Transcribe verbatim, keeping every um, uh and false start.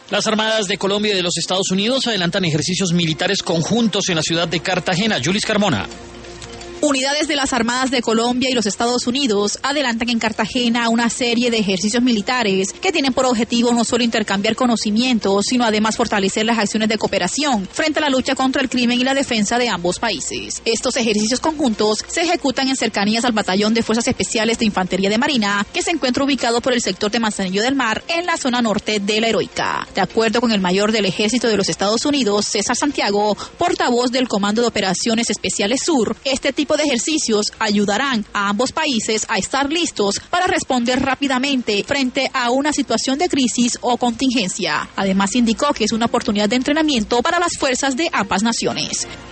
Las Armadas de Colombia y de los Estados Unidos adelantan ejercicios militares conjuntos en la ciudad de Cartagena. Yulis Carmona. Unidades de las Armadas de Colombia y los Estados Unidos adelantan en Cartagena una serie de ejercicios militares que tienen por objetivo no solo intercambiar conocimientos, sino además fortalecer las acciones de cooperación frente a la lucha contra el crimen y la defensa de ambos países. Estos ejercicios conjuntos se ejecutan en cercanías al Batallón de Fuerzas Especiales de Infantería de Marina, que se encuentra ubicado por el sector de Manzanillo del Mar, en la zona norte de La Heroica. De acuerdo con el mayor del Ejército de los Estados Unidos, César Santiago, portavoz del Comando de Operaciones Especiales Sur, este tipo de ejercicios ayudarán a ambos países a estar listos para responder rápidamente frente a una situación de crisis o contingencia. Además, indicó que es una oportunidad de entrenamiento para las fuerzas de ambas naciones.